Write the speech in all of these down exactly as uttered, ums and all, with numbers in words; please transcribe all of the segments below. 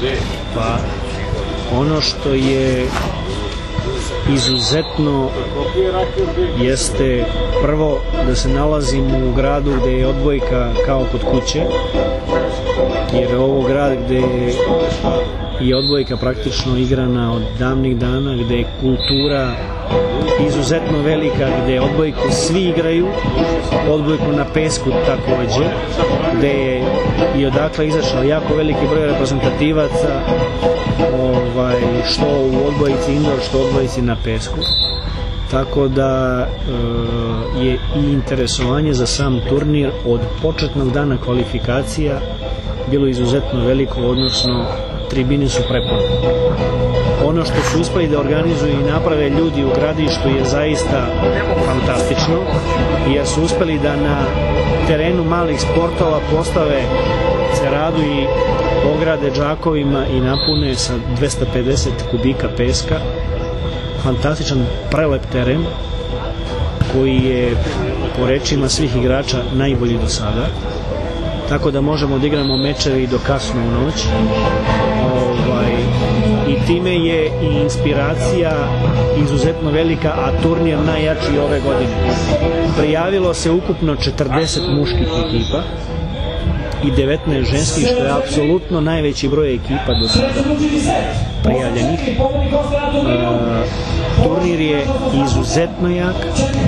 Pa ono što je izuzetno jeste prvo da se nalazimo u gradu gde je odbojka kao kod kuće, jer je ovo grad gde je odbojka praktično igrana od davnih dana, gde je kultura izuzetno velika, gde odbojku svi igraju, odbojku na pesku takođe, gde je i odakle izašao jako veliki broj reprezentativaca, ovaj, što u odbojici indoor, što u odbojici na pesku. Tako da e, je i interesovanje za sam turnir od početnog dana kvalifikacija bilo izuzetno veliko, odnosno tribine su prepune. Ono što su uspeli da organizuju i naprave ljudi u gradištu je zaista fantastično, jer su uspeli da na terenu malih sportova postave ceradu i ograde džakovima i napune sa dvesta pedeset kubika peska. Fantastičan, prelep teren koji je po rečima svih igrača najbolji do sada, tako da možemo da igramo mečeve i do kasno u noć. Ovaj, i time je i inspiracija izuzetno velika, a turnir najjači ove godine. Prijavilo se ukupno četrdeset muških ekipa i devetnaest ženskih, što je apsolutno najveći broj ekipa do sada prijavljenih. Uh, turnir je izuzetno jak.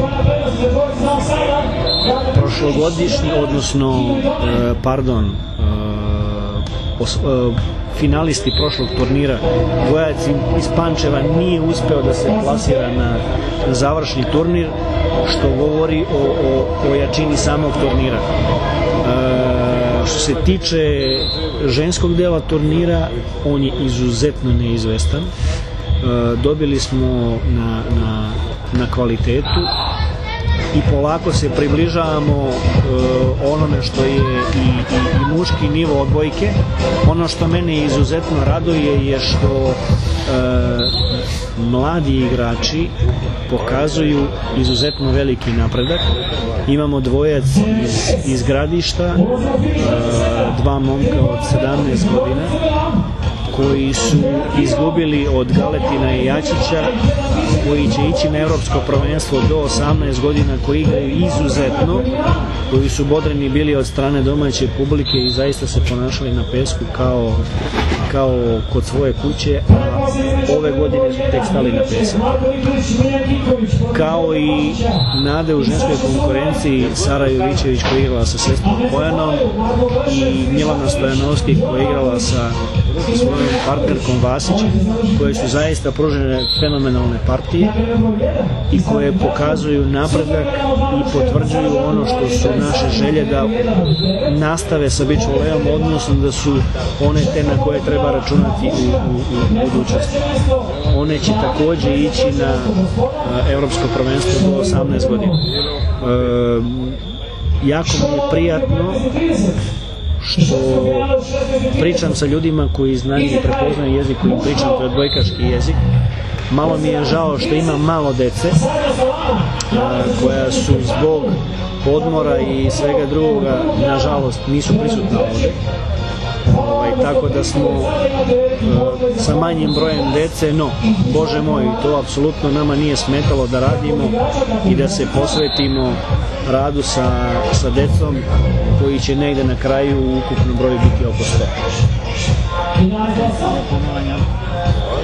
Prošlogodišnji, odnosno, uh, pardon, uh, os, uh, finalisti prošlog turnira, Vojac iz Pančeva, nije uspeo da se plasira na, na završni turnir, što govori o, o, o jačini samog turnira. Uh, što se tiče ženskog dela turnira, on je izuzetno neizvestan. Uh, dobili smo na, na, na kvalitetu i polako se približavamo uh, onome što je i, i, i muški nivo odbojke. Ono što mene izuzetno raduje je što uh, mladi igrači pokazuju izuzetno veliki napredak. Imamo dvojac iz, iz Gradišta, uh, dva momka od sedamnaest godina, koji su izgubili od Galetina i Jačića, koji će ići na evropsko prvenstvo do osamnaest godina, koji igraju izuzetno, koji su bodreni bili od strane domaće publike i zaista se ponašali na pesku kao, kao kod svoje kuće, a ove godine su tek stali na pesak. Kao i nade u ženskoj konkurenciji Sara Jovićević, koja je igrala sa sestrom Bojanom, i Milana Stojanovski, koja je igrala sa svojom partnerkom Vasić, koje su zaista pružene fenomenalne partije i koje pokazuju napredak i potvrđuju ono što su naše želje, da nastave sa beach volejom, odnosno da su one te na koje treba računati u, u, u budućnosti. One će takođe ići na a, evropsko prvenstvo do osamnaest godina. E, jako mi je prijatno što pričam sa ljudima koji znaju i prepoznaju jezik koji pričam, to je odbojkaški jezik. Malo mi je žao što ima malo dece a, koja su zbog odmora i svega drugoga, nažalost, nisu prisutna ovde. Ovaj, tako da smo uh, sa manjim brojem dece, no, Bože moj, to apsolutno nama nije smetalo da radimo i da se posvetimo radu sa, sa decom, koji će negde na kraju u ukupnom broju biti oko sto.